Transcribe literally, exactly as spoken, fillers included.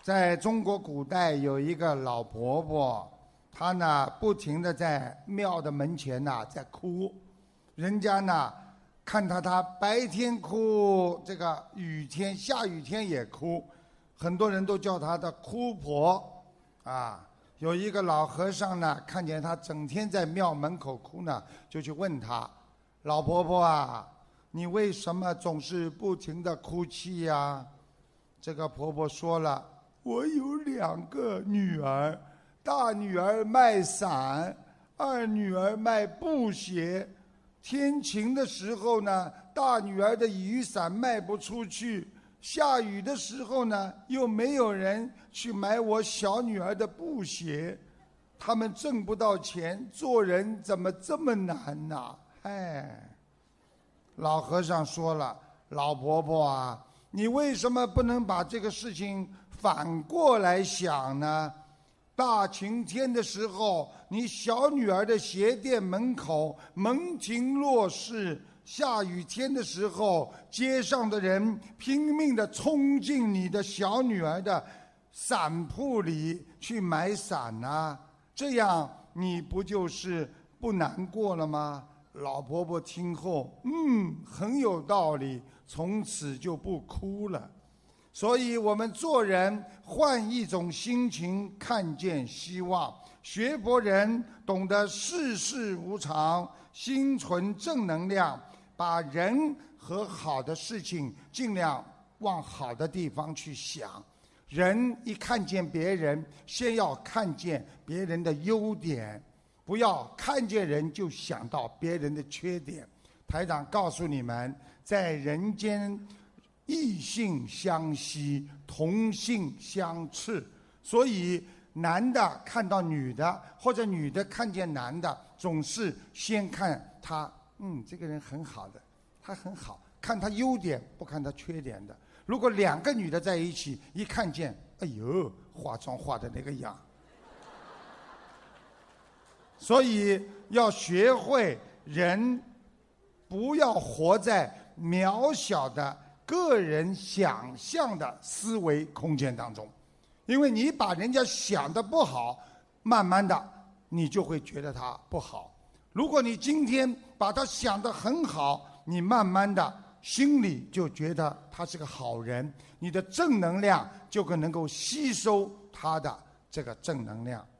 在中国古代有一个老婆婆，她呢不停地在庙的门前呢在哭，人家呢看她她白天哭，这个雨天下雨天也哭，很多人都叫她的哭婆啊。有一个老和尚呢看见她整天在庙门口哭呢，就去问她，老婆婆啊，你为什么总是不停地哭泣呀？这个婆婆说了，我有两个女儿，大女儿卖伞，二女儿卖布鞋。天晴的时候呢，大女儿的雨伞卖不出去，下雨的时候呢，又没有人去买我小女儿的布鞋。他们挣不到钱，做人怎么这么难呐？哎，老和尚说了，老婆婆啊，你为什么不能把这个事情反过来想呢？大晴天的时候，你小女儿的鞋店门口门庭若市，下雨天的时候，街上的人拼命地冲进你的小女儿的伞铺里去买伞啊，这样你不就是不难过了吗？老婆婆听后，嗯，很有道理，从此就不哭了。所以我们做人换一种心情，看见希望。学佛人懂得世事无常，心存正能量，把人和好的事情尽量往好的地方去想。人一看见别人，先要看见别人的优点，不要看见人就想到别人的缺点。台长告诉你们，在人间异性相吸，同性相斥，所以男的看到女的，或者女的看见男的，总是先看他，嗯，这个人很好的，他很好，看他优点，不看他缺点的。如果两个女的在一起，一看见，哎呦，化妆化的那个样。所以要学会人不要活在渺小的个人想象的思维空间当中，因为你把人家想的不好，慢慢的你就会觉得他不好。如果你今天把他想得很好，你慢慢的心里就觉得他是个好人，你的正能量就能够吸收他的这个正能量。